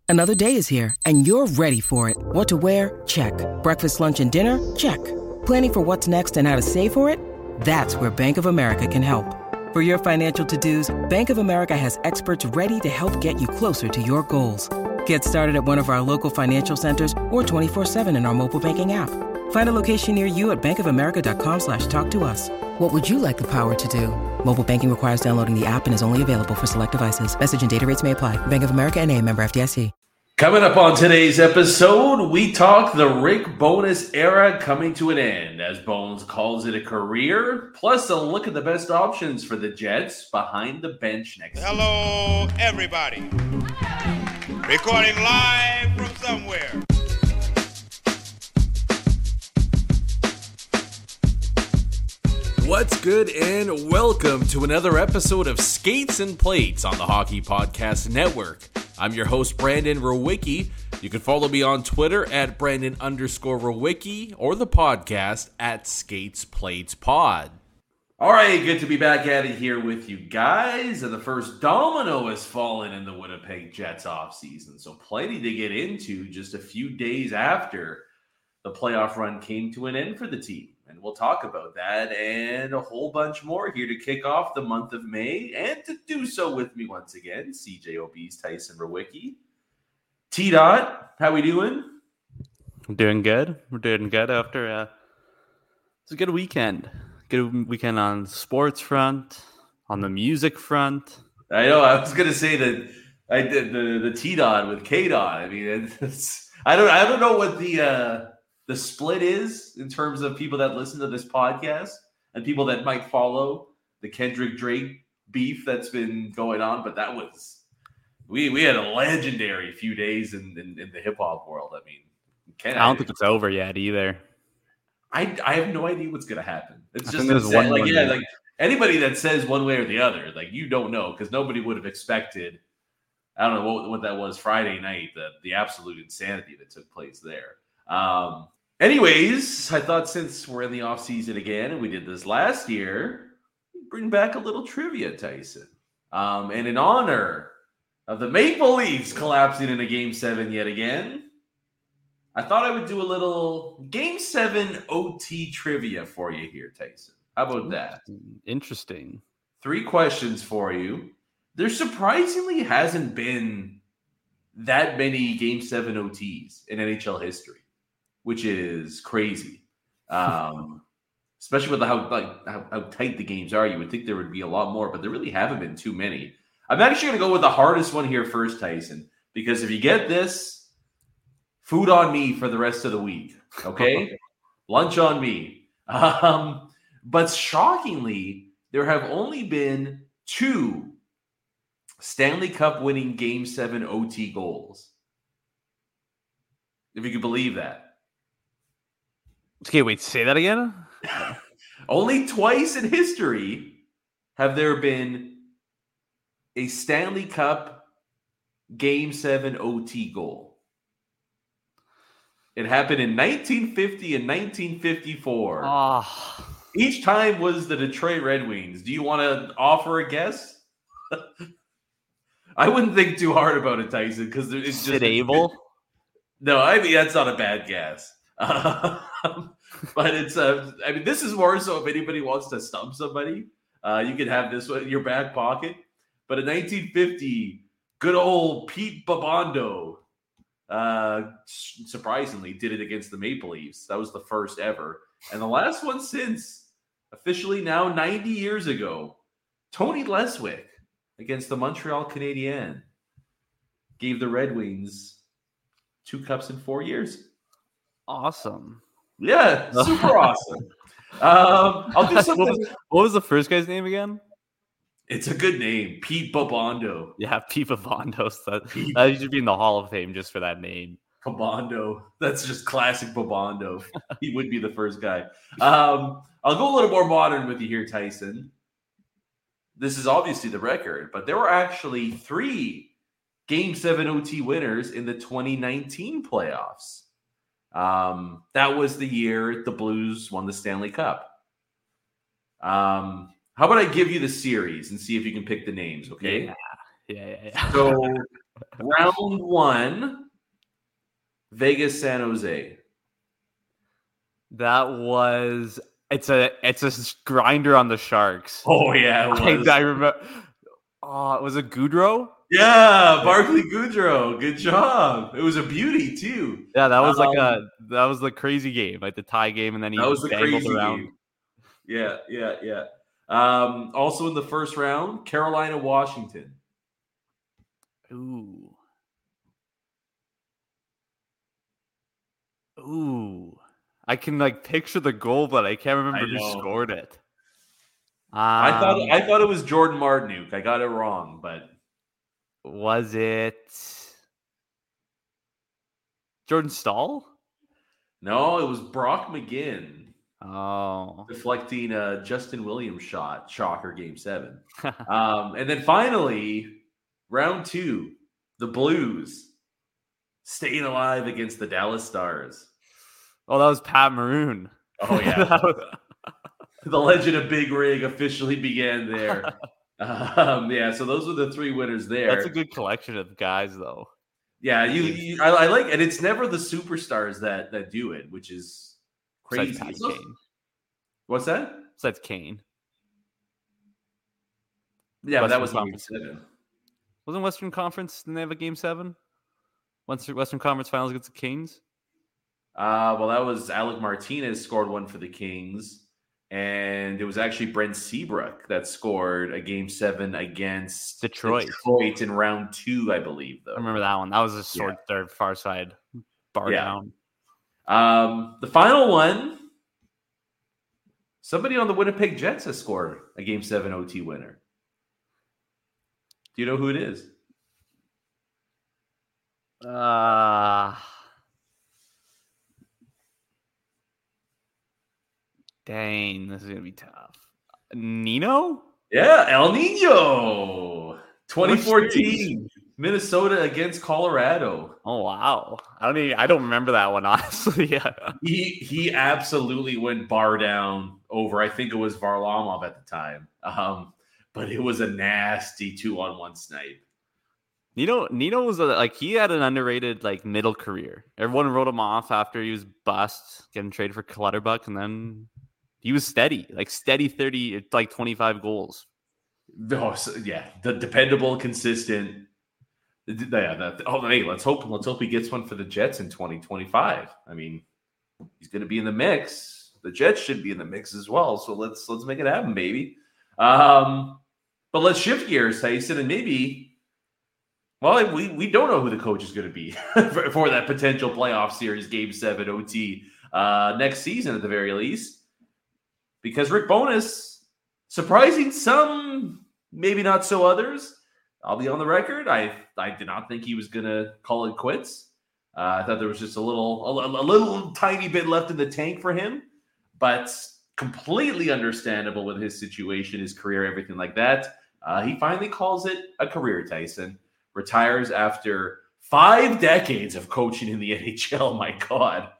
Another day is here, and you're ready for it. What to wear? Check. Breakfast, lunch, and dinner? Check. Planning for what's next and how to save for it? That's where Bank of America can help. For your financial to-dos, Bank of America has experts ready to help get you closer to your goals. Get started at one of our local financial centers or 24/7 in our mobile banking app. Find a location near you at bankofamerica.com/talktous. What would you like the power to do? Mobile banking requires downloading the app and is only available for select devices. Message and data rates may apply. Bank of America N.A., member FDIC. Coming up on today's episode, we talk the Rick Bowness era coming to an end, as Bones calls it a career, plus a look at the best options for the Jets behind the bench next season. Hello, everybody. Recording live from somewhere. What's good, and welcome to another episode of Skates and Plates on the Hockey Podcast Network. I'm your host, Brandon Rowicki. You can follow me on Twitter at Brandon_Rowicki or the podcast at Skates Plates Pod. All right, good to be back at it here with you guys. And the first domino has fallen in the Winnipeg Jets offseason, so plenty to get into just a few days after the playoff run came to an end for the team. And we'll talk about that and a whole bunch more here to kick off the month of May. And to do so with me once again, CJOB's Tyson Rowicki. T-Dot, how we doing? I'm doing good. We're doing good after it's a good weekend. Good weekend on the sports front, on the music front. I know, I was going to say that I did the T-Dot with K-Dot. I mean, I don't know what the split is in terms of people that listen to this podcast and people that might follow the Kendrick Drake beef that's been going on, but that was we had a legendary few days in the hip hop world. I mean, I don't think it's over yet either. I have no idea what's gonna happen. It's just one like anybody that says one way or the other, like you don't know, because nobody would have expected. I don't know what that was Friday night, the absolute insanity that took place there. Anyways, I thought since we're in the off season again, and we did this last year, bring back a little trivia, Tyson. And in honor of the Maple Leafs collapsing in a Game 7 yet again, I thought I would do a little Game 7 OT trivia for you here, Tyson. How about that? Interesting. 3 questions for you. There surprisingly hasn't been that many Game 7 OTs in NHL history, which is crazy. Especially with how tight the games are. You would think there would be a lot more, but there really haven't been too many. I'm actually going to go with the hardest one here first, Tyson, because if you get this, food on me for the rest of the week, okay? Lunch on me. But shockingly, there have only been 2 Stanley Cup winning Game 7 OT goals. If you could believe that. Okay, wait, say that again? Only twice in history have there been a Stanley Cup Game 7 OT goal. It happened in 1950 and 1954. Oh. Each time was the Detroit Red Wings. Do you want to offer a guess? I wouldn't think too hard about it, Tyson, because it's just Sid Abel? No, I mean, that's not a bad guess. But it's I mean, this is more so if anybody wants to stump somebody, you can have this one in your back pocket. But in 1950, good old Pete Babando surprisingly did it against the Maple Leafs. That was the first ever. And the last one since, officially now 90 years ago, Tony Leswick against the Montreal Canadiens gave the Red Wings 2 cups in 4 years. Awesome. Yeah, super awesome. I'll do something. What was the first guy's name again? It's a good name, Pete Babando. Yeah, Pete Babando. That should be in the Hall of Fame just for that name. Babando. That's just classic Babando. He would be the first guy. I'll go a little more modern with you here, Tyson. This is obviously the record, but there were actually 3 Game 7 OT winners in the 2019 playoffs. That was the year the Blues won the Stanley Cup. How about I give you the series and see if you can pick the names, okay? Yeah. So Round 1, Vegas, San Jose. That was it's a grinder on the Sharks. Oh yeah, it was. I remember. Oh, was it Goudreau? Yeah, Barclay Goudreau. Good job. It was a beauty too. Yeah, that was that was the crazy game, like the tie game, and then he that was the dangled crazy around. Game. Yeah. Also in the first round, Carolina, Washington. Ooh. I can picture the goal, but I can't remember who scored it. I thought it was Jordan Martinook. I got it wrong, but was it Jordan Staal? No, it was Brock McGinn. Oh, deflecting a Justin Williams shot. Shocker, Game 7. And then finally, round 2, the Blues staying alive against the Dallas Stars. Oh, that was Pat Maroon. Oh, yeah. The legend of Big Rig officially began there. So those were the 3 winners there. That's a good collection of guys, though. Yeah, I like it. And it's never the superstars that do it, which is crazy. What's that? Besides Kane. Yeah, but that was Game 7. Wasn't Western Conference? Didn't they have a Game 7? Western Conference Finals against the Kings? Well, that was Alec Martinez scored one for the Kings. And it was actually Brent Seabrook that scored a Game 7 against Detroit in round 2, I believe, though. I remember that one. That was a third far side bar down. The final one, somebody on the Winnipeg Jets has scored a Game 7 OT winner. Do you know who it is? Dang, this is going to be tough. Nino? Yeah, El Nino. 2014. Minnesota against Colorado. Oh, wow. I don't remember that one, honestly. Yeah. He absolutely went bar down over, I think it was Varlamov at the time. But it was a nasty 2-on-1 snipe. Nino was he had an underrated middle career. Everyone wrote him off after he was bust, getting traded for Clutterbuck, and then he was steady 30, 25 goals. Oh, the dependable, consistent. Hey, let's hope he gets one for the Jets in 2025. I mean, he's going to be in the mix. The Jets should be in the mix as well. So let's make it happen, baby. But let's shift gears, Tyson, and maybe. Well, we don't know who the coach is going to be for that potential playoff series, Game 7 OT next season at the very least. Because Rick Bowness, surprising some, maybe not so others. I'll be on the record. I did not think he was going to call it quits. I thought there was just a little tiny bit left in the tank for him. But completely understandable with his situation, his career, everything like that. He finally calls it a career, Tyson. Retires after 5 decades of coaching in the NHL. My God.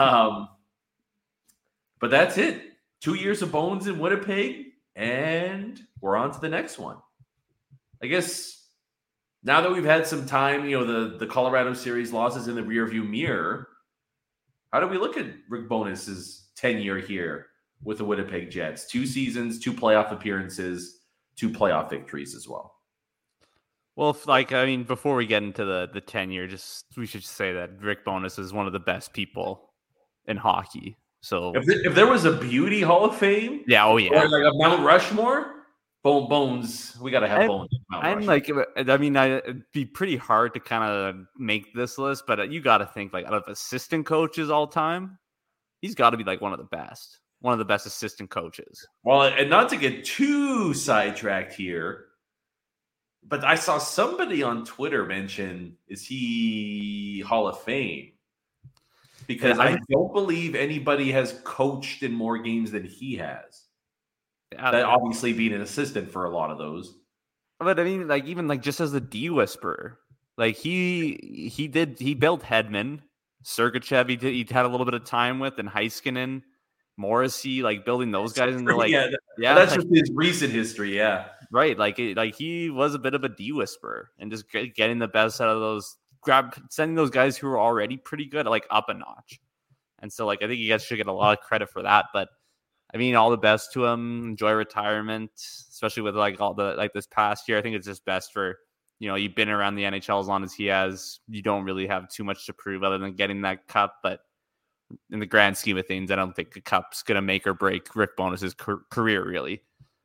But that's it. 2 years of Bones in Winnipeg, and we're on to the next one. I guess now that we've had some time, the Colorado series losses in the rearview mirror, how do we look at Rick Bowness's tenure here with the Winnipeg Jets? 2 seasons, 2 playoff appearances, 2 playoff victories as well. Well, before we get into the tenure, we should say that Rick Bowness is one of the best people in hockey. So if there was a beauty Hall of Fame, or a Mount Rushmore, Bones, we got to have Bones. It'd be pretty hard to kind of make this list, but you got to think out of assistant coaches all time, he's got to be one of the best assistant coaches. Well, and not to get too sidetracked here, but I saw somebody on Twitter mention, is he Hall of Fame? Because I don't believe anybody has coached in more games than he has. That obviously being an assistant for a lot of those. But even just as a D whisperer, he built Hedman, Sergachev. He had a little bit of time with, and Heiskanen, Morrissey, building those guys into that's just his recent history. Yeah. Right. Like he was a bit of a D whisperer and just getting the best out of those, sending those guys who were already pretty good, like up a notch. And so like, I think you guys should get a lot of credit for that, but I mean, all the best to him. Enjoy retirement, especially with like all the, like this past year. I think it's just best for, you know, you've been around the NHL as long as he has. You don't really have too much to prove other than getting that cup. But in the grand scheme of things, I don't think the cup's going to make or break Rick Bowness's career, really.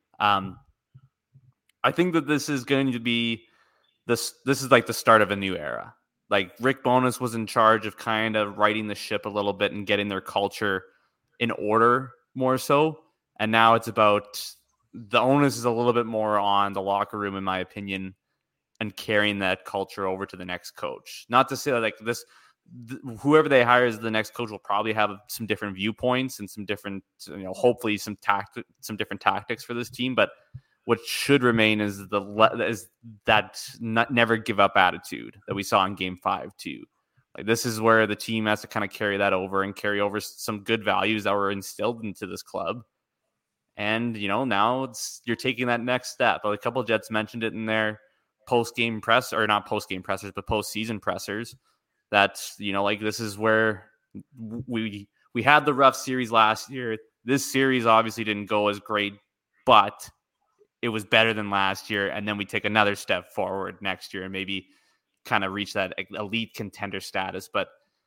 I think that this is going to be this is like the start of a new era. Like Rick Bowness was in charge of kind of righting the ship a little bit and getting their culture in order more so. And now it's about the onus is a little bit more on the locker room, in my opinion, and carrying that culture over to the next coach. Not to say that like this, whoever they hire as the next coach will probably have some different viewpoints and some different, you know, hopefully some different tactics for this team. But what should remain is that never give up attitude that we saw in Game 5 too. Like this is where the team has to kind of carry that over and carry over some good values that were instilled into this club. And, you know, now you're taking that next step. A couple of Jets mentioned it in their post-game press, or not post-game pressers, but post-season pressers, that, you know, like this is where we had the rough series last year. This series obviously didn't go as great, but it was better than last year. And then we take another step forward next year and maybe kind of reach that elite contender status. But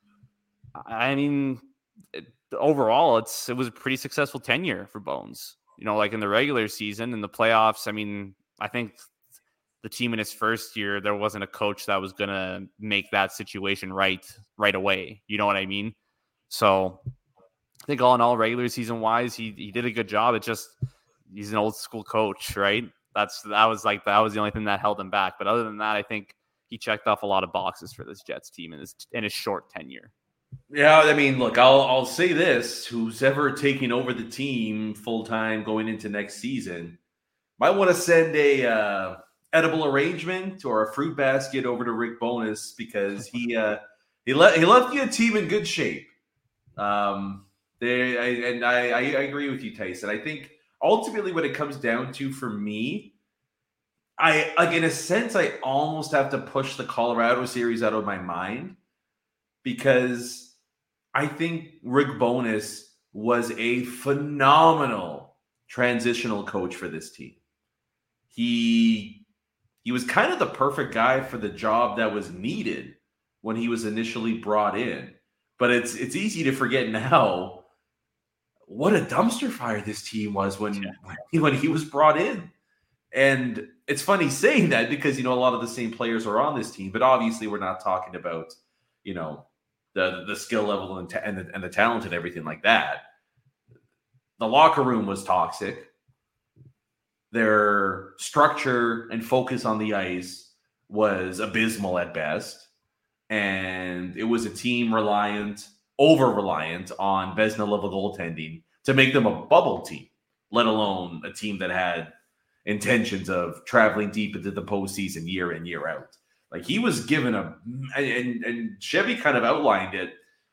I mean, overall, it was a pretty successful tenure for Bones. You know, like in the regular season, in the playoffs, I mean, I think the team in its first year, there wasn't a coach that was going to make that situation right away. You know what I mean? So I think all in all, regular season wise, he did a good job. It's just, he's an old school coach, right? That was the only thing that held him back. But other than that, I think he checked off a lot of boxes for this Jets team in his short tenure. Yeah, I mean, look, I'll say this: who's ever taking over the team full time going into next season might want to send a edible arrangement or a fruit basket over to Rick Bowness, because he left you a team in good shape. I agree with you, Tyson. I think ultimately what it comes down to for me, in a sense, I almost have to push the Colorado series out of my mind, because I think Rick Bowness was a phenomenal transitional coach for this team. He was kind of the perfect guy for the job that was needed when he was initially brought in. But it's easy to forget now what a dumpster fire this team was when he was brought in. And it's funny saying that, because, you know, a lot of the same players are on this team, but obviously we're not talking about, you know, the skill level and the talent and everything like that. The locker room was toxic. Their structure and focus on the ice was abysmal at best. And it was a team over-reliant on Vezina-level goaltending to make them a bubble team, let alone a team that had intentions of traveling deep into the postseason year in, year out. Like, he was given and Chevy kind of outlined it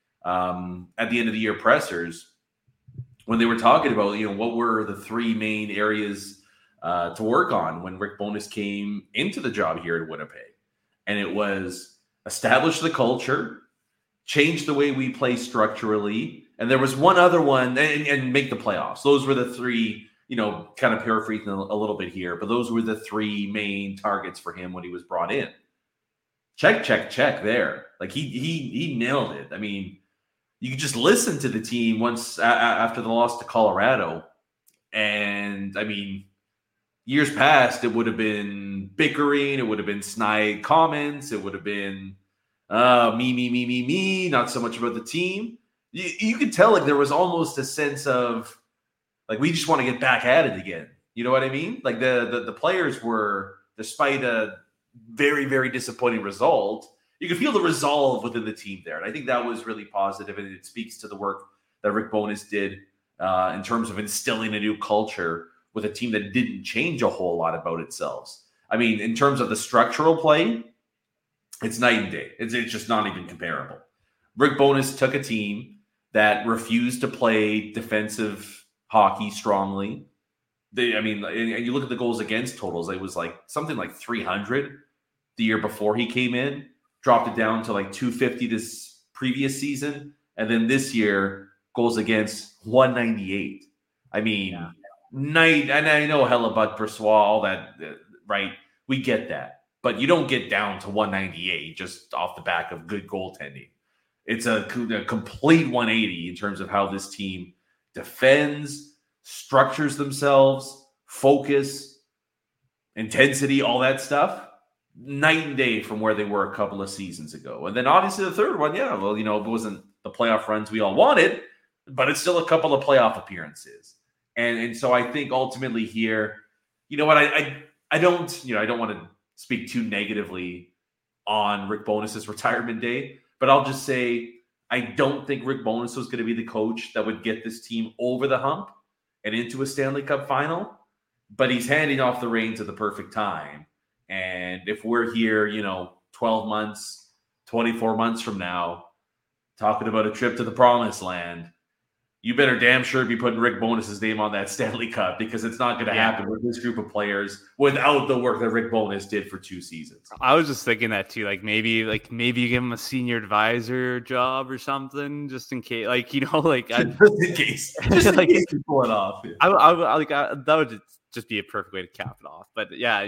at the end of the year pressers when they were talking about, you know, what were the three main areas to work on when Rick Bowness came into the job here in Winnipeg. And it was establish the culture, change the way we play structurally, and there was one other one, and make the playoffs. Those were the three, you know, kind of paraphrasing a little bit here, but those were the three main targets for him when he was brought in. Check there. Like, he nailed it. I mean, you could just listen to the team once after the loss to Colorado. And I mean, years past, it would have been bickering. It would have been snide comments. It would have been me, not so much about the team. You could tell, like, there was almost a sense of, like, we just want to get back at it again. You know what I mean? Like, the players were, despite a very, very disappointing result, you could feel the resolve within the team there. And I think that was really positive, and it speaks to the work that Rick Bowness did in terms of instilling a new culture with a team that didn't change a whole lot about itself. I mean, in terms of the structural play, it's night and day. It's just not even comparable. Rick Bowness took a team that refused to play defensive hockey strongly, and you look at the goals against totals, it was like something like 300 the year before he came in, dropped it down to like 250 this previous season. And then this year, goals against 198. I mean, and I know Hellebuck, Bressois, all that, right? We get that. But you don't get down to 198 just off the back of good goaltending. It's a complete 180 in terms of how this team defends, structures themselves, focus, intensity, all that stuff. Night and day from where they were a couple of seasons ago. And then obviously the third one, it wasn't the playoff runs we all wanted, but it's still a couple of playoff appearances. And so I think ultimately here, you know what, I don't want to speak too negatively on Rick Bowness's retirement day, but I'll just say I don't think Rick Bowness was going to be the coach that would get this team over the hump and into a Stanley Cup final, but he's handing off the reins at the perfect time. And if we're here, 12 months, 24 months from now, talking about a trip to the promised land, you better damn sure be putting Rick Bowness's name on that Stanley Cup, because it's not going to happen with this group of players without the work that Rick Bowness did for 2 seasons. I was just thinking that too. Maybe you give him a senior advisor job or something, just in case. Just in case you pull it off. Yeah. That would just be a perfect way to cap it off. But yeah,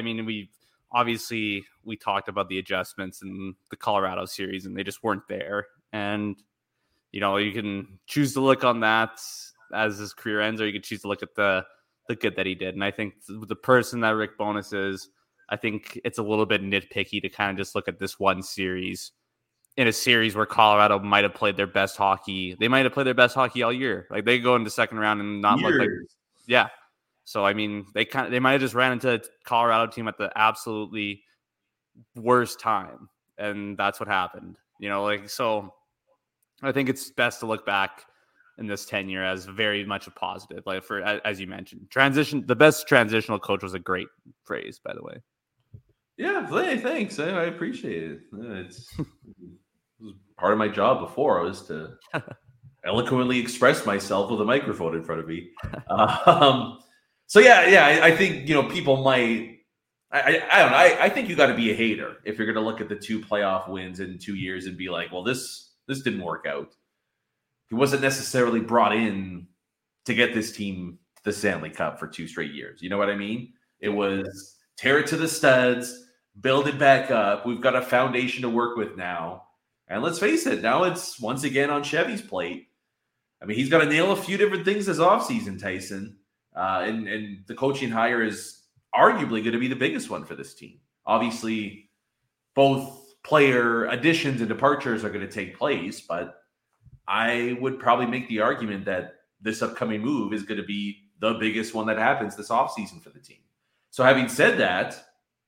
we talked about the adjustments in the Colorado series, and they just weren't there. And you can choose to look on that as his career ends, or you can choose to look at the good that he did. And I think the person that Rick Bowness is, I think it's a little bit nitpicky to kind of just look at this one series, in a series where Colorado might have played their best hockey. They might have played their best hockey all year. Like, they go into second round and not look like, yeah. So, they might have just ran into a Colorado team at the absolutely worst time. And that's what happened, so I think it's best to look back in this tenure as very much a positive. As you mentioned, the best transitional coach was a great phrase, by the way. Yeah, thanks. I appreciate it. It was part of my job before. I was to eloquently express myself with a microphone in front of me. So I think people might. I don't know. I think you got to be a hater if you're going to look at the 2 playoff wins in 2 years and be like, well, this didn't work out. He wasn't necessarily brought in to get this team to the Stanley Cup for 2 straight years. You know what I mean? It was tear it to the studs, build it back up. We've got a foundation to work with now. And let's face it, now it's once again on Chevy's plate. He's got to nail a few different things this offseason, Tyson. And the coaching hire is arguably going to be the biggest one for this team. Obviously, both player additions and departures are going to take place, but I would probably make the argument that this upcoming move is going to be the biggest one that happens this offseason for the team. So having said that,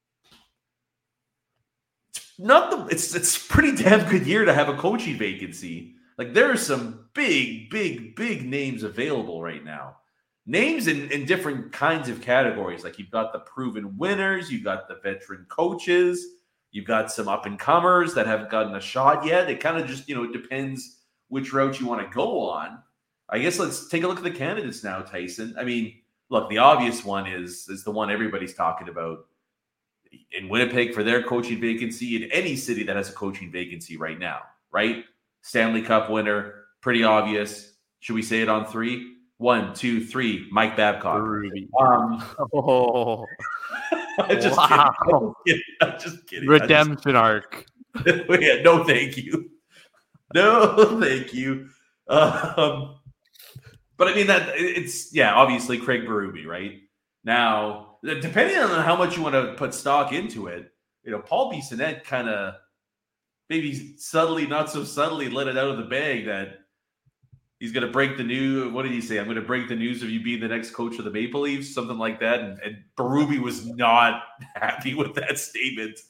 it's a pretty damn good year to have a coaching vacancy. There are some big names available right now. Names in different kinds of categories. You've got the proven winners, you've got the veteran coaches, you've got some up-and-comers that haven't gotten a shot yet. It kind of just, it depends which route you want to go on. I guess let's take a look at the candidates now, Tyson. Look, the obvious one is the one everybody's talking about in Winnipeg for their coaching vacancy, in any city that has a coaching vacancy right now, right? Stanley Cup winner, pretty obvious. Should we say it on 3? 1, 2, 3. Mike Babcock. I'm just kidding. Redemption arc. Yeah, no, thank you. No, thank you. But that it's obviously Craig Berube, right? Now, depending on how much you want to put stock into it, Paul Bissonnette kind of maybe subtly, not so subtly, let it out of the bag that he's going to break the news. What did he say? I'm going to break the news of you being the next coach of the Maple Leafs, something like that. And Berube was not happy with that statement.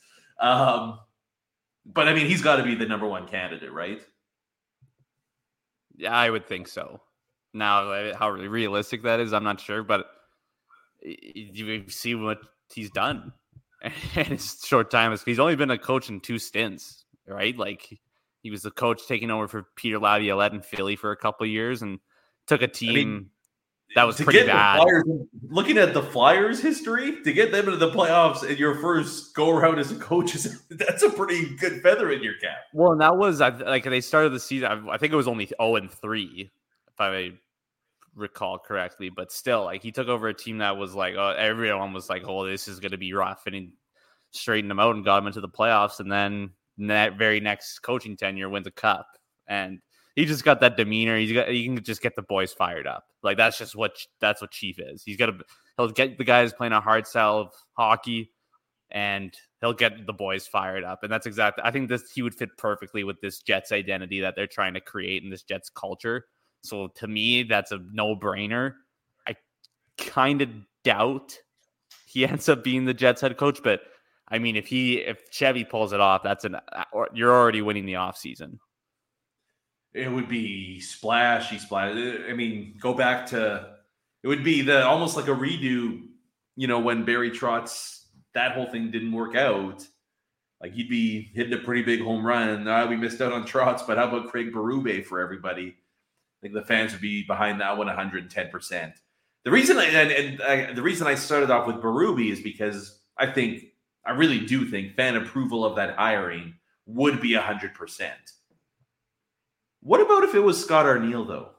But he's got to be the number one candidate, right? Yeah, I would think so. Now, how realistic that is, I'm not sure. But you see what he's done in his short time. He's only been a coach in 2 stints, right? He was the coach taking over for Peter Laviolette in Philly for a couple of years and took a team That was pretty bad. Looking at the Flyers' history, to get them into the playoffs in your first go-around as a coach, that's a pretty good feather in your cap. Well, and that was like they started the season. I think it was only 0-3, if I recall correctly. But still, like he took over a team that was like, everyone was like, "Oh, this is going to be rough," and he straightened them out and got them into the playoffs. And then that very next coaching tenure wins a cup, and he just got that demeanor. He can just get the boys fired up. Like that's what Chief is. He'll get the guys playing a hard style of hockey, and he'll get the boys fired up. And that's exactly. I think he would fit perfectly with this Jets identity that they're trying to create in this Jets culture. So to me, that's a no-brainer. I kind of doubt he ends up being the Jets head coach, but I mean, if Chevy pulls it off, you're already winning the offseason. It would be splashy. I mean, go back to it would be almost like a redo. When Barry Trotz, that whole thing didn't work out. Like he'd be hitting a pretty big home run. We missed out on Trotz, but how about Craig Berube for everybody? I think the fans would be behind that one 110%. The reason the reason I started off with Berube is because I really do think fan approval of that hiring would be 100%. What about if it was Scott Arniel, though?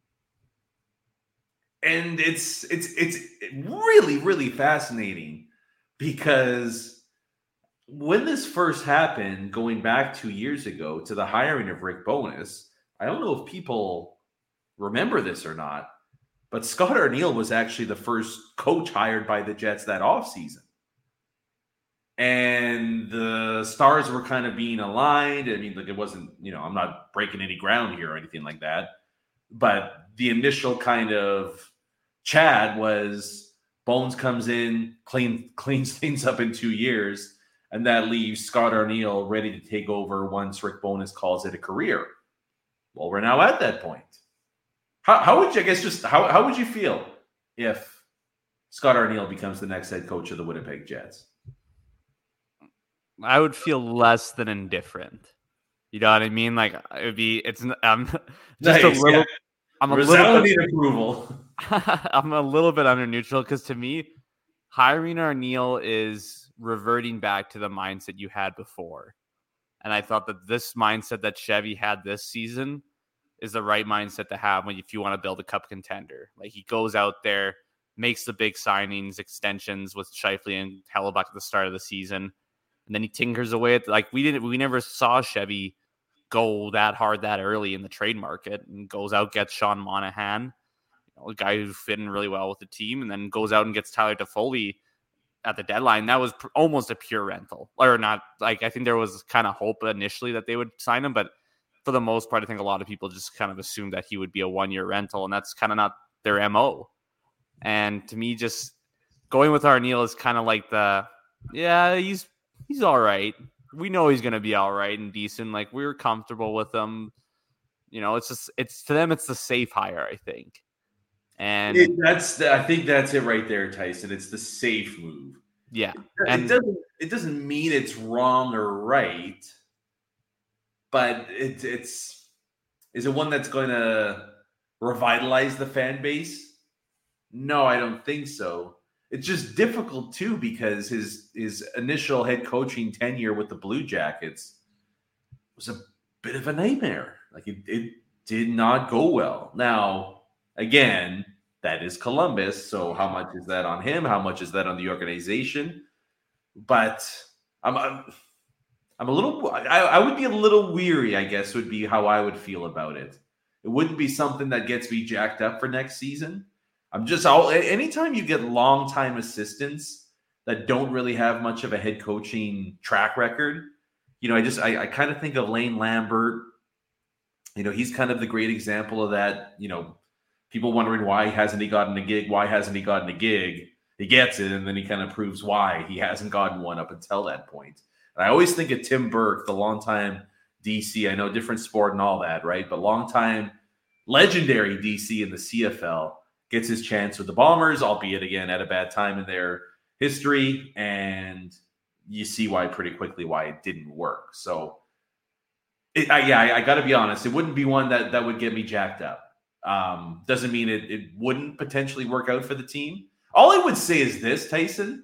And it's really, really fascinating because when this first happened, going back 2 years ago to the hiring of Rick Bowness, I don't know if people remember this or not, but Scott Arniel was actually the first coach hired by the Jets that offseason. And the stars were kind of being aligned. I mean, like it wasn't, I'm not breaking any ground here or anything like that. But the initial kind of chat was Bones comes in, cleans things up in 2 years, and that leaves Scott Arniel ready to take over once Rick Bowness calls it a career. Well, we're now at that point. How would you, how would you feel if Scott Arniel becomes the next head coach of the Winnipeg Jets? I would feel less than indifferent. You know what I mean? Like I'm just a little. Yeah. I'm a little bit approval. I'm a little bit under neutral because to me, hiring Arniel is reverting back to the mindset you had before, and I thought that this mindset that Chevy had this season is the right mindset to have if you want to build a cup contender. Like he goes out there, makes the big signings, extensions with Scheifele and Hellebuyck at the start of the season. And then he tinkers away at we never saw Chevy go that hard that early in the trade market and goes out, gets Sean Monahan, a guy who's fitting really well with the team, and then goes out and gets Tyler Toffoli at the deadline. That was almost a pure rental, or not. Like I think there was kind of hope initially that they would sign him, but for the most part, I think a lot of people just kind of assumed that he would be a 1-year rental, and that's kind of not their MO. And to me, just going with Arniel is kind of like he's all right. We know he's going to be all right and decent. Like we're comfortable with him. It's to them, it's the safe hire, I think. And I think that's it right there, Tyson. It's the safe move. Yeah. It doesn't mean it's wrong or right, but is it one that's going to revitalize the fan base? No, I don't think so. It's just difficult, too, because his initial head coaching tenure with the Blue Jackets was a bit of a nightmare. Like, it did not go well. Now, again, that is Columbus, so how much is that on him? How much is that on the organization? But I'm a little – I would be a little weary, I guess, would be how I would feel about it. It wouldn't be something that gets me jacked up for next season. Anytime you get longtime assistants that don't really have much of a head coaching track record, I kind of think of Lane Lambert. He's kind of the great example of that. People wondering why hasn't he gotten a gig? Why hasn't he gotten a gig? He gets it, and then he kind of proves why he hasn't gotten one up until that point. And I always think of Tim Burke, the longtime DC. I know different sport and all that, right? But longtime legendary DC in the CFL. Gets his chance with the Bombers, albeit again at a bad time in their history, and you see pretty quickly why it didn't work. So, I got to be honest, it wouldn't be one that would get me jacked up. Doesn't mean it wouldn't potentially work out for the team. All I would say is this, Tyson.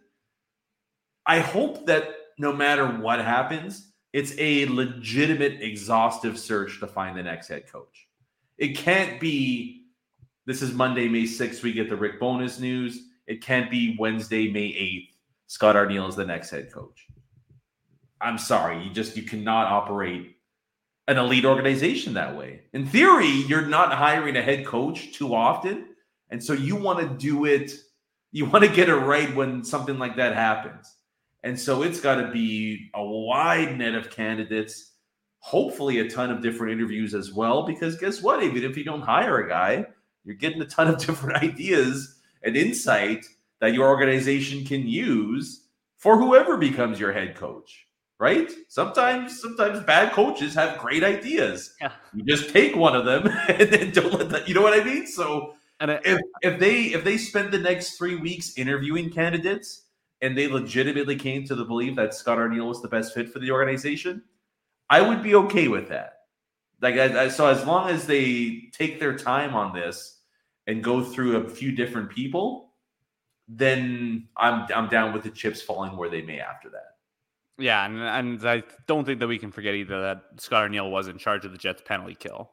I hope that no matter what happens, it's a legitimate, exhaustive search to find the next head coach. It can't be, this is Monday, May 6th, we get the Rick Bowness news. It can't be Wednesday, May 8th, Scott Arniel is the next head coach. I'm sorry, you cannot operate an elite organization that way. In theory, you're not hiring a head coach too often, and so you want to do it, you want to get it right when something like that happens. And so it's got to be a wide net of candidates, hopefully a ton of different interviews as well, because guess what? Even if you don't hire a guy, you're getting a ton of different ideas and insight that your organization can use for whoever becomes your head coach, right? Sometimes bad coaches have great ideas. Yeah. You just take one of them and then don't let that, you know what I mean? So if they spend the next 3 weeks interviewing candidates, and they legitimately came to the belief that Scott Arniel was the best fit for the organization, I would be okay with that. So as long as they take their time on this and go through a few different people, then I'm down with the chips falling where they may after that. Yeah, and I don't think that we can forget either that Scott Arniel was in charge of the Jets penalty kill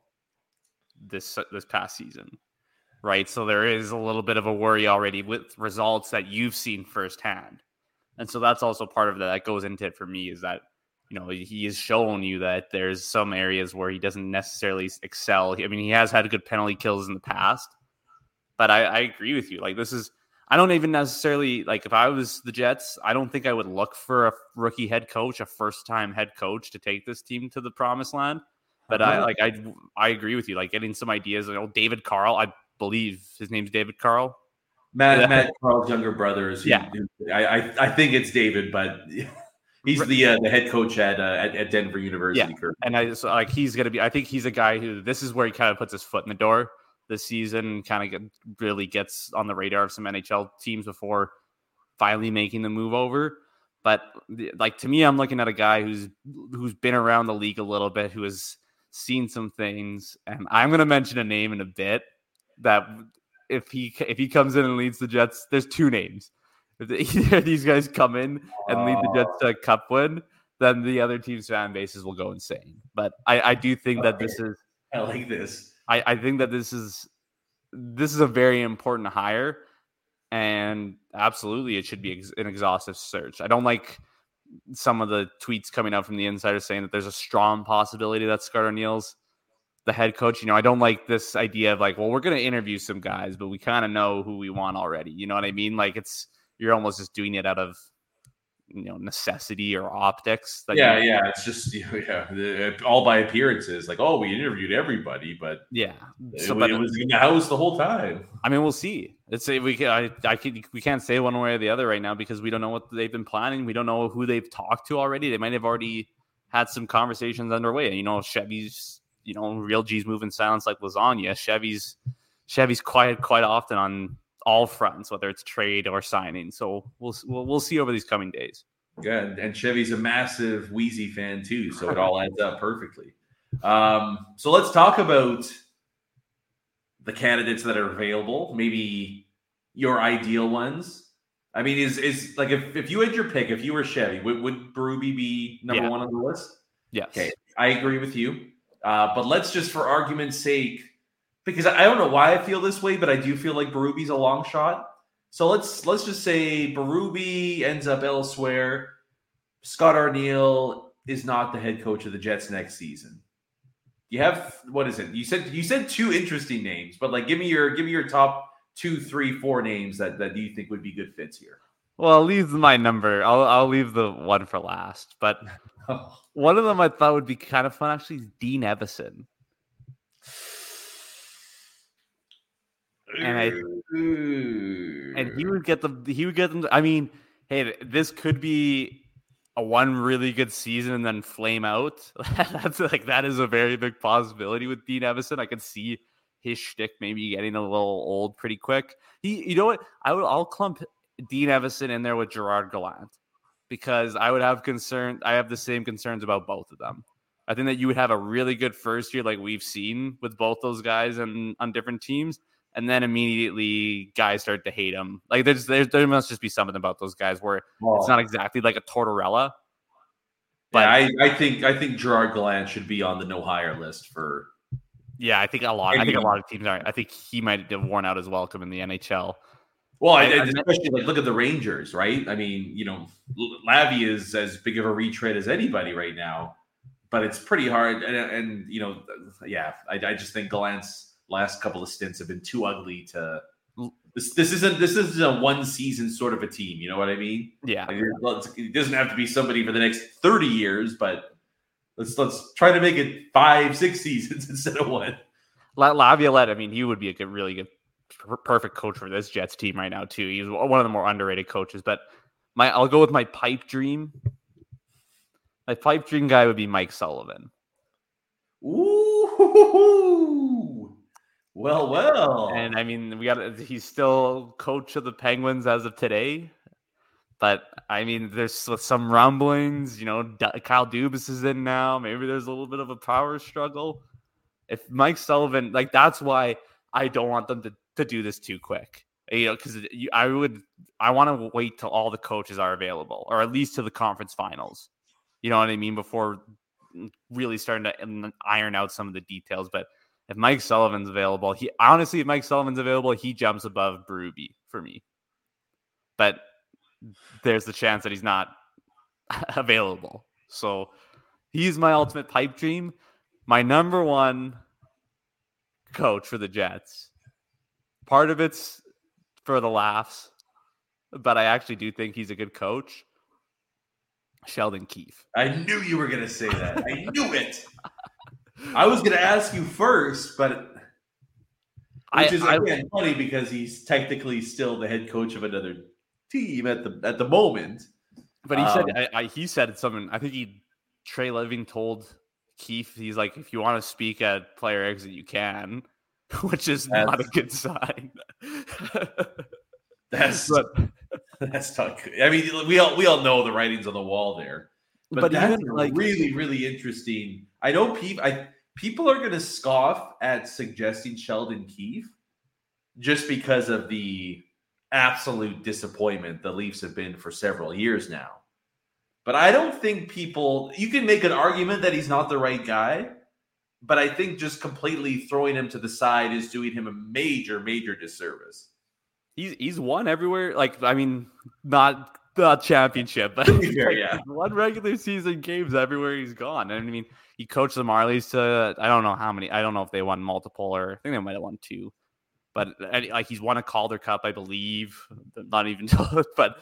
this past season. Right, so there is a little bit of a worry already with results that you've seen firsthand. And so that's also part of that goes into it for me is that, he has shown you that there's some areas where he doesn't necessarily excel. I mean, he has had good penalty kills in the past, but I agree with you. I don't even necessarily, if I was the Jets, I don't think I would look for a rookie head coach, a first-time head coach to take this team to the promised land. But I agree with you, getting some ideas. David Carl, I believe his name's David Carl. Matt Carl's younger brother is. Yeah, I think it's David, but he's the head coach at Denver University. Yeah, and he's gonna be. I think he's a guy who this is where he kind of puts his foot in the door this season. Kind of really gets on the radar of some NHL teams before finally making the move over. But to me, I'm looking at a guy who's been around the league a little bit, who has seen some things, and I'm going to mention a name in a bit. That if he comes in and leads the Jets, there's two names. If either of these guys come in and lead the Jets to a cup win, then the other team's fan bases will go insane. But I do think that this is. I like this. I think that this is a very important hire, and absolutely it should be an exhaustive search. I don't like some of the tweets coming out from the insiders saying that there's a strong possibility that Scott Arniel's the head coach. I don't like this idea of we're going to interview some guys, but we kind of know who we want already. You know what I mean? You're almost just doing it out of, necessity or optics. Yeah. It's just, all by appearances. We interviewed everybody, but yeah, it was in the house the whole time. I mean, we'll see. We can't say one way or the other right now because we don't know what they've been planning. We don't know who they've talked to already. They might have already had some conversations underway. Chevy's, real G's move in silence like lasagna. Chevy's quiet quite often on all fronts, whether it's trade or signing. So we'll see over these coming days. Yeah, and Chevy's a massive Wheezy fan too, so it all adds up perfectly. So let's talk about the candidates that are available. Maybe your ideal ones. I mean, is if you had your pick, if you were Chevy, would Berube be number one on the list? Yes. Okay, I agree with you. But let's just, for argument's sake, because I don't know why I feel this way, but I do feel like Berube's a long shot. So let's just say Berube ends up elsewhere. Scott Arniel is not the head coach of the Jets next season. You have, what is it? You said two interesting names, but give me your top 2, 3, 4 names that you think would be good fits here. Well, I'll leave my number. I'll leave the one for last, but. One of them I thought would be kind of fun, actually, is Dean Evison. And he would get them. I mean, hey, this could be a one really good season and then flame out. That is a very big possibility with Dean Evison. I could see his shtick maybe getting a little old pretty quick. You know what? I'll clump Dean Evison in there with Gerard Gallant. Because I would have concern. I have the same concerns about both of them. I think that you would have a really good first year like we've seen with both those guys and on different teams. And then immediately guys start to hate him. Like there must just be something about those guys where it's not exactly like a Tortorella. But yeah, I think Gerard Gallant should be on the no hire list for. Yeah, I think a lot of teams are. I think he might have worn out his welcome in the NHL. Well, especially like look at the Rangers, right? I mean, Lavi is as big of a retread as anybody right now, but it's pretty hard. And I just think Gallant's last couple of stints have been too ugly to. This isn't a one season sort of a team. You know what I mean? Yeah. Like, it doesn't have to be somebody for the next 30 years, but let's try to make it 5-6 seasons instead of one. Laviolette, I mean, he would be a really good, perfect coach for this Jets team right now too. He's one of the more underrated coaches. But I'll go with my pipe dream. My pipe dream guy would be Mike Sullivan. Ooh. Well. And I mean, he's still coach of the Penguins as of today. But I mean, there's some rumblings, Kyle Dubas is in now. Maybe there's a little bit of a power struggle. If Mike Sullivan, like, that's why I don't want them to do this too quick. Because I want to wait till all the coaches are available, or at least to the conference finals. You know what I mean? Before really starting to iron out some of the details. But if Mike Sullivan's available, he jumps above Berube for me. But there's the chance that he's not available. So he's my ultimate pipe dream. My number one coach for the Jets. Part of it's for the laughs, but I actually do think he's a good coach. Sheldon Keefe. I knew you were going to say that. I knew it. I was going to ask you first, but which is again funny because he's technically still the head coach of another team at the moment. But he said something. I think Trey Living told Keefe, he's like, if you want to speak at player exit, you can, which is not a good sign. That's not good. I mean, we all know the writings on the wall there, but that's really, really interesting. I know people are going to scoff at suggesting Sheldon Keefe just because of the absolute disappointment the Leafs have been for several years now. But I don't think you can make an argument that he's not the right guy, but I think just completely throwing him to the side is doing him a major, major disservice. He's won everywhere. Like, I mean, not the championship, but won regular season games everywhere he's gone. And I mean, he coached the Marlies to, I don't know how many. I don't know if they won multiple, or I think they might have won 2. But like, he's won a Calder Cup, I believe. Not even, but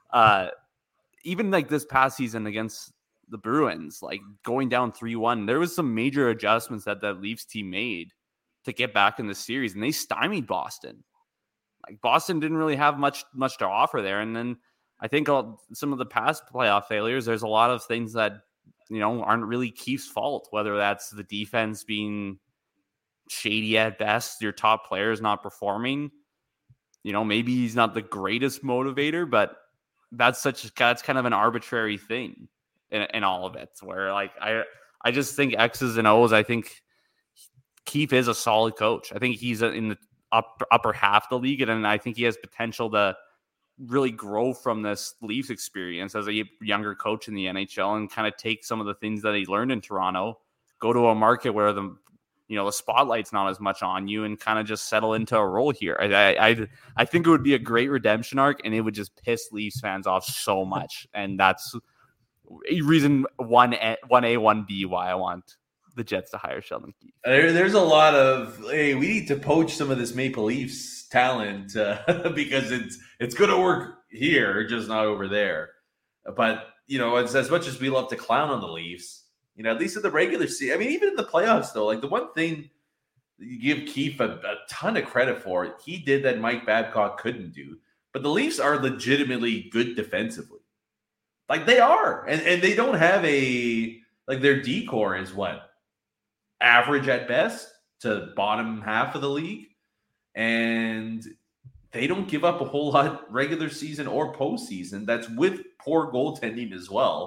even like this past season against the Bruins, like going down 3-1, there was some major adjustments that the Leafs team made to get back in the series, and they stymied Boston. Like, Boston didn't really have much to offer there. And then I think some of the past playoff failures, there's a lot of things that, aren't really Keefe's fault, whether that's the defense being shady at best, your top player is not performing. Maybe he's not the greatest motivator, but that's kind of an arbitrary thing in all of it, where like, I just think X's and O's. I think Keefe is a solid coach. I think he's in the upper half of the league, and I think he has potential to really grow from this Leafs experience as a younger coach in the NHL and kind of take some of the things that he learned in Toronto, go to a market where the spotlight's not as much on you, and kind of just settle into a role here. I think it would be a great redemption arc, and it would just piss Leafs fans off so much. And that's reason 1A, 1B why I want the Jets to hire Sheldon Keefe. There's a lot of, hey, we need to poach some of this Maple Leafs talent because it's going to work here, just not over there. But, it's as much as we love to clown on the Leafs, at least in the regular season. I mean, even in the playoffs, though, like the one thing you give Keefe a ton of credit for, he did that Mike Babcock couldn't do. But the Leafs are legitimately good defensively. Like, they are. And they don't have their D-core is what? Average at best to bottom half of the league. And they don't give up a whole lot regular season or postseason. That's with poor goaltending as well.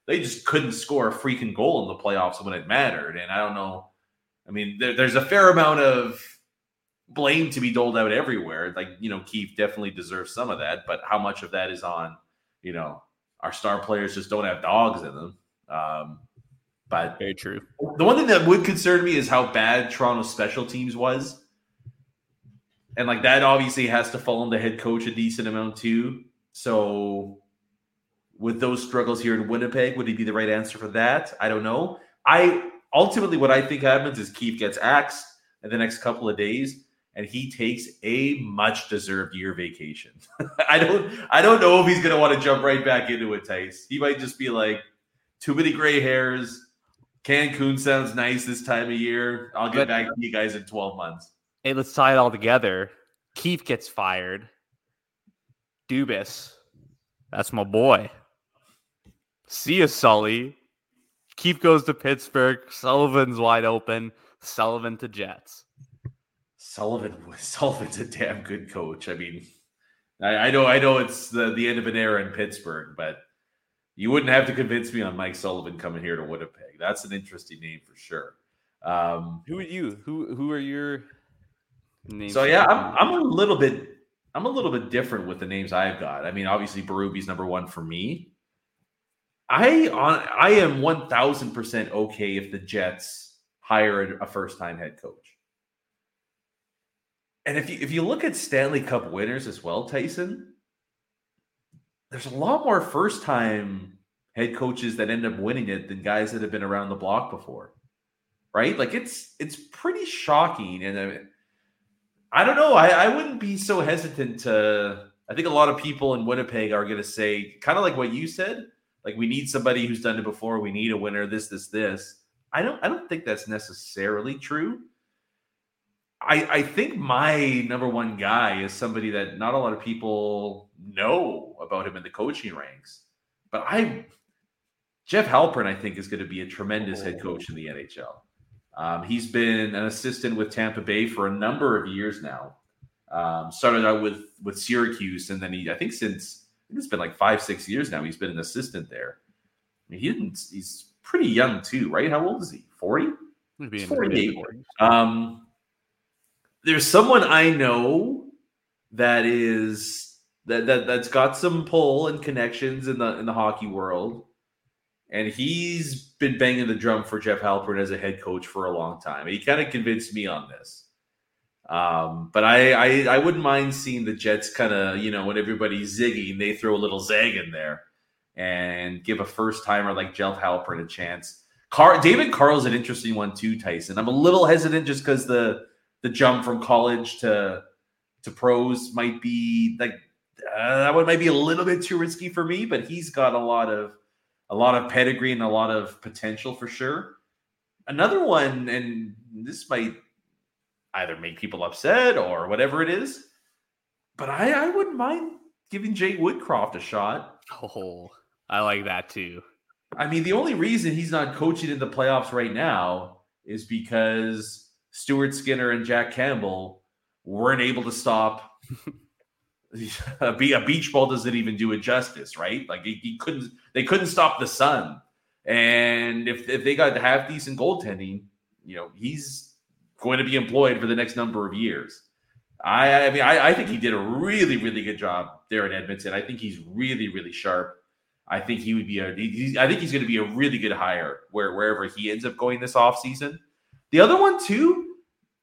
they just couldn't score a freaking goal in the playoffs when it mattered. And I don't know. I mean, there's a fair amount of blame to be doled out everywhere. Like, Keefe definitely deserves some of that, but how much of that is on, our star players just don't have dogs in them. But very true. The one thing that would concern me is how bad Toronto's special teams was. And like that obviously has to fall on the head coach a decent amount too. So with those struggles here in Winnipeg, would he be the right answer for that? I don't know. Ultimately what I think happens is Keefe gets axed in the next couple of days and he takes a much deserved year vacation. I don't know if he's going to want to jump right back into it, Tice. He might just be like, too many gray hairs. Cancun sounds nice this time of year. I'll get back to you guys in 12 months. Hey, let's tie it all together. Keefe gets fired. Dubas, that's my boy. See ya, Sully. Keefe goes to Pittsburgh. Sullivan's wide open. Sullivan to Jets. Sullivan's a damn good coach. I mean, I know it's the end of an era in Pittsburgh, but you wouldn't have to convince me on Mike Sullivan coming here to Winnipeg. That's an interesting name for sure. Who are you? Who are your names? So yeah, I'm a little bit different with the names I've got. I mean, obviously Berube's number one for me. I am 1,000% okay if the Jets hire a first-time head coach. And if you look at Stanley Cup winners as well, Tyson, there's a lot more first-time head coaches that end up winning it than guys that have been around the block before, right? Like it's pretty shocking, and I don't know. I wouldn't be so hesitant to. I think a lot of people in Winnipeg are going to say, kind of like what you said, like we need somebody who's done it before. We need a winner. This. I don't think that's necessarily true. I think my number one guy is somebody that not a lot of people know about him in the coaching ranks. But Jeff Halpern, I think, is going to be a tremendous head coach in the NHL. He's been an assistant with Tampa Bay for a number of years now. Started out with Syracuse, and then it's been like 5-6 years now. He's been an assistant there. I mean, he's pretty young too, right? How old is he? 40? He's 48. There's someone I know that's got some pull and connections in the hockey world, and he's been banging the drum for Jeff Halpern as a head coach for a long time. He kind of convinced me on this, but I wouldn't mind seeing the Jets kind of, when everybody's zigging, they throw a little zag in there and give a first timer like Jeff Halpern a chance. David Carl's an interesting one too, Tyson. I'm a little hesitant just because the jump from college to pros might be like that one might be a little bit too risky for me, but he's got a lot of pedigree and a lot of potential for sure. Another one, and this might either make people upset or whatever it is, but I wouldn't mind giving Jay Woodcroft a shot. Oh, I like that too. I mean, the only reason he's not coaching in the playoffs right now is because Stuart Skinner and Jack Campbell weren't able to stop. A beach ball doesn't even do it justice, right? Like they couldn't stop the sun. And if they got half decent goaltending, he's going to be employed for the next number of years. I think he did a really, really good job there in Edmonton. I think he's really, really sharp. I think he would be I think he's going to be a really good hire wherever he ends up going this offseason. The other one too,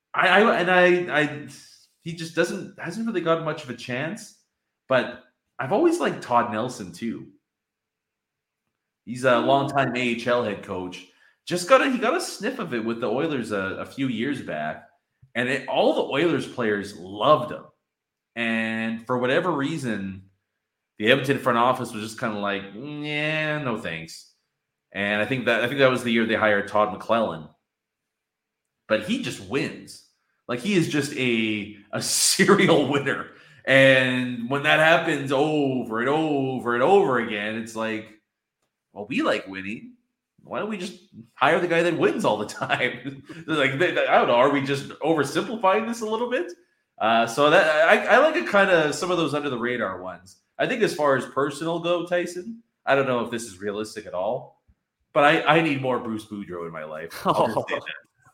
he just hasn't really got much of a chance, but I've always liked Todd Nelson too. He's a longtime AHL head coach. He got a sniff of it with the Oilers a few years back, and all the Oilers players loved him. And for whatever reason, the Edmonton front office was just kind of like, yeah, no thanks. And I think that was the year they hired Todd McClellan. But he just wins. Like, he is just a serial winner. And when that happens over and over and over again, it's like, well, we like winning. Why don't we just hire the guy that wins all the time? Like, I don't know. Are we just oversimplifying this a little bit? So that I like a kind of some of those under the radar ones. I think as far as personal go, Tyson, I don't know if this is realistic at all, but I need more Bruce Boudreau in my life. I'll just say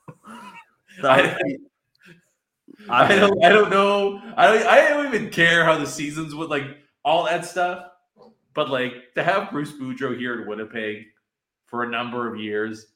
that. I don't know. I don't even care how the seasons would like all that stuff. But like to have Bruce Boudreau here in Winnipeg for a number of years,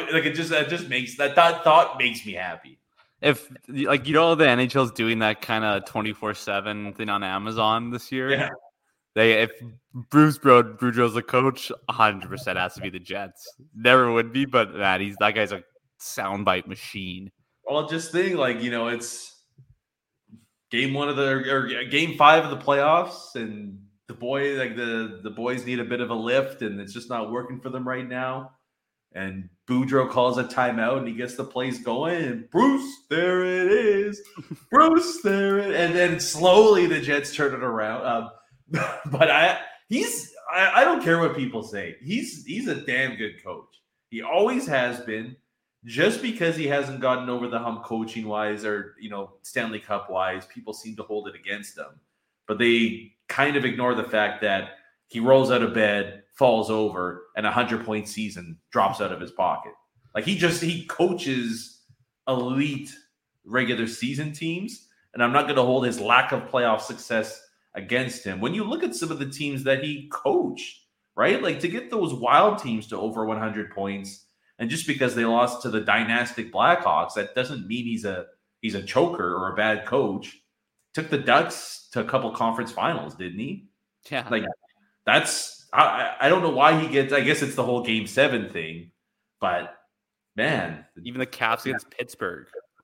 that thought makes me happy. If like the NHL's doing that kind of 24/7 thing on Amazon this year, yeah. If Bruce Boudreau's the coach, 100% has to be the Jets. Never would be, but man, that guy's a soundbite machine. Well, just think it's game 5 of the playoffs, and the boys need a bit of a lift, and it's just not working for them right now. And Boudreau calls a timeout, and he gets the plays going. And Bruce, there it is. Bruce, there it is. And then slowly the Jets turn it around. But I don't care what people say. He's a damn good coach. He always has been. Just because he hasn't gotten over the hump coaching wise or Stanley Cup wise, people seem to hold it against him. But they kind of ignore the fact that he rolls out of bed, falls over, and a 100-point season drops out of his pocket. Like he coaches elite regular season teams, and I'm not going to hold his lack of playoff success against him. When you look at some of the teams that he coached, right? Like to get those wild teams to over 100 points, and just because they lost to the dynastic Blackhawks, that doesn't mean he's a choker or a bad coach. Took the Ducks to a couple conference finals, didn't he? Yeah. Like that's I don't know why he gets. I guess it's the whole Game 7 thing, but man, even the Caps against Pittsburgh,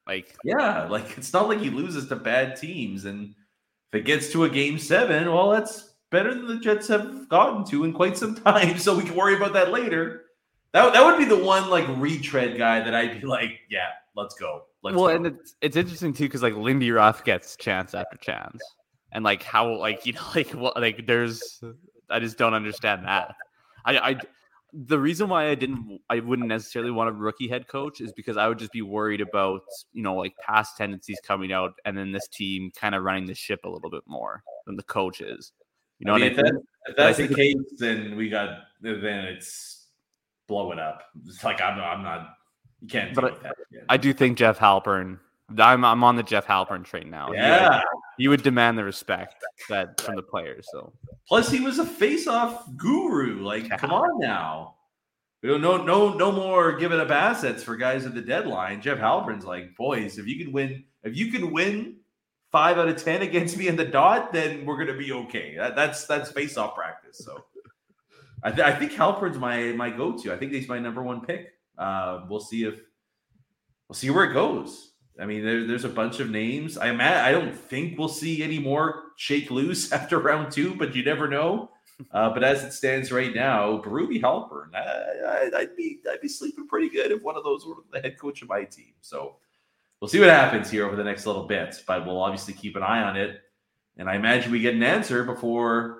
it's not like he loses to bad teams, and if it gets to a Game 7, well, that's better than the Jets have gotten to in quite some time. So we can worry about that later. That would be the one like retread guy that I'd be like, yeah, let's go. Go. And it's interesting too because like Lindy Ruff gets chance after chance, and like how there's I just don't understand that. The reason why I wouldn't necessarily want a rookie head coach is because I would just be worried about past tendencies coming out, and then this team kind of running the ship a little bit more than the coach is. If that's the case, then it's. Blow it up. It's like I'm not. You can't. Deal with that. I do think Jeff Halpern. I'm on the Jeff Halpern train now. Yeah, he would demand the respect from the players. So plus he was a face-off guru. Like, come on now. No more giving up assets for guys at the deadline. Jeff Halpern's like, boys, if you can win 5 out of 10 against me in the dot, then we're gonna be okay. That's face-off practice. So. I think Halpern's my go-to. I think he's my number 1 pick. We'll see where it goes. I mean, there's a bunch of names. I don't think we'll see any more shake loose after round 2, but you never know. But as it stands right now, Berube Halpern, I'd be sleeping pretty good if one of those were the head coach of my team. So we'll see what happens here over the next little bit. But we'll obviously keep an eye on it, and I imagine we get an answer before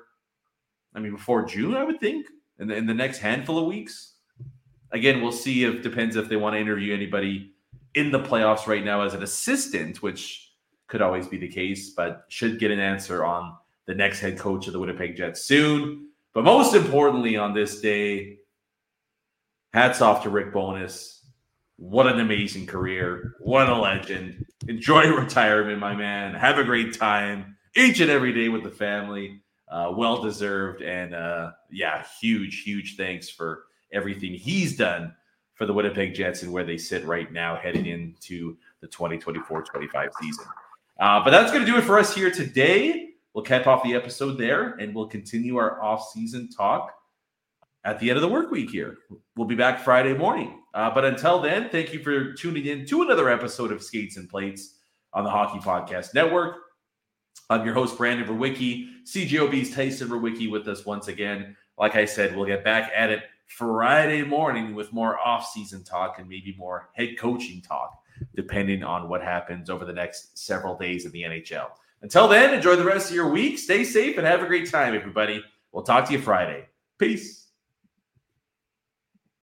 June, I would think, in the next handful of weeks. Again, we'll see. Depends if they want to interview anybody in the playoffs right now as an assistant, which could always be the case, but should get an answer on the next head coach of the Winnipeg Jets soon. But most importantly on this day, hats off to Rick Bowness. What an amazing career. What a legend. Enjoy retirement, my man. Have a great time each and every day with the family. Well-deserved, and huge thanks for everything he's done for the Winnipeg Jets and where they sit right now heading into the 2024-25 season. But that's going to do it for us here today. We'll cap off the episode there, and we'll continue our off-season talk at the end of the work week here. We'll be back Friday morning. But until then, thank you for tuning in to another episode of Skates and Plates on the Hockey Podcast Network. I'm your host, Brandon Verwicki. CJOB's Tyson Verwicki with us once again. Like I said, we'll get back at it Friday morning with more off-season talk and maybe more head coaching talk, depending on what happens over the next several days in the NHL. Until then, enjoy the rest of your week. Stay safe and have a great time, everybody. We'll talk to you Friday. Peace.